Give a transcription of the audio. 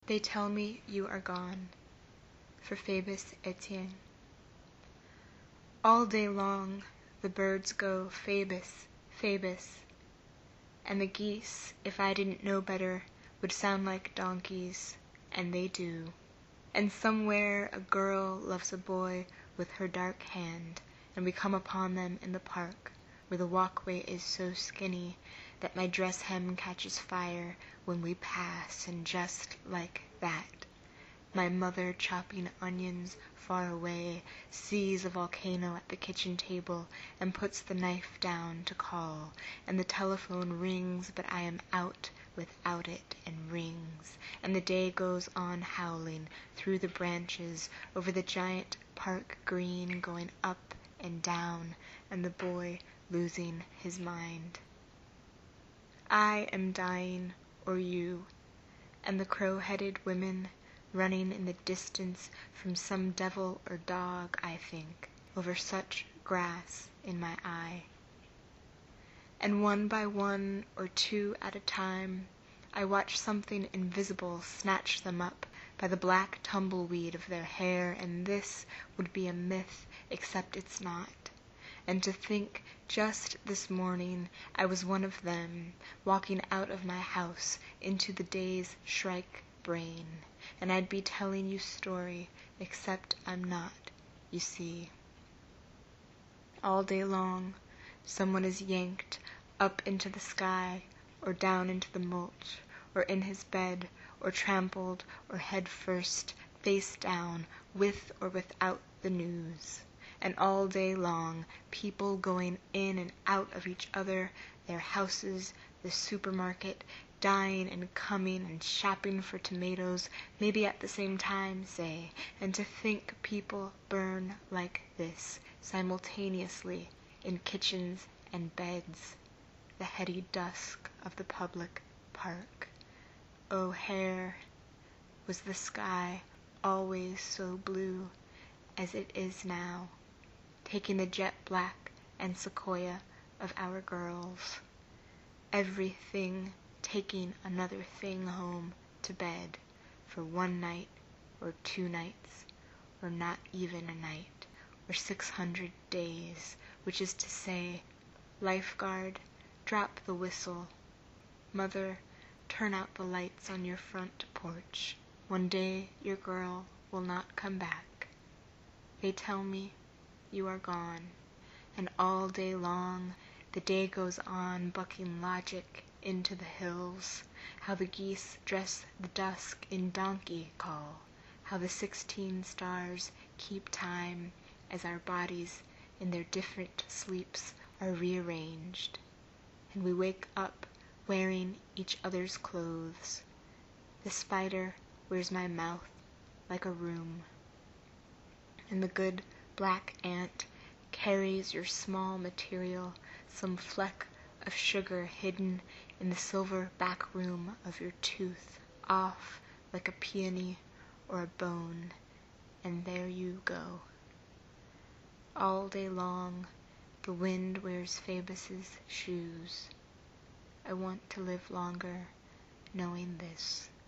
They tell me you are gone. For Phoebus Etienne. All day long the birds go Phoebus, Phoebus, and the geese, if I didn't know better, would sound like donkeys, and they do. And somewhere a girl loves a boy with her dark hand, and we come upon them in the park, where the walkway is so skinny that my dress hem catches fire when we pass, and just like that, my mother chopping onions far away sees a volcano at the kitchen table and puts the knife down to call, and the telephone rings, but I am out without it and rings, and the day goes on howling through the branches over the giant park green, going up and down, and the boy losing his mind. I am dying, or you, and the crow-headed women running in the distance from some devil or dog, I think, over such grass in my eye. And one by one, or two at a time, I watch something invisible snatch them up by the black tumbleweed of their hair, and this would be a myth, except it's not. And to think just this morning I was one of them, walking out of my house into the day's shrike brain, and I'd be telling you story, except I'm not, you see. All day long someone is yanked up into the sky, or down into the mulch, or in his bed, or trampled, or head first, face down, with or without the news. And all day long people going in and out of each other, their houses, the supermarket, dying and coming and shopping for tomatoes, maybe at the same time, say, and to think people burn like this, simultaneously, in kitchens and beds, the heady dusk of the public park. O'Hare, was the sky always so blue as it is now, taking the jet black and sequoia of our girls, everything taking another thing home to bed for one night or 2 nights, or not even a night, or 600 days, which is to say, lifeguard, drop the whistle. Mother, turn out the lights on your front porch. One day your girl will not come back. They tell me you are gone, and all day long the day goes on bucking logic into the hills, how the geese dress the dusk in donkey call, how the 16 stars keep time as our bodies in their different sleeps are rearranged, and we wake up wearing each other's clothes. The spider wears my mouth like a room, and the good black ant carries your small material, some fleck of sugar hidden in the silver back room of your tooth, off like a peony or a bone, and there you go. All day long the wind wears Phoebus's shoes. I want to live longer knowing this.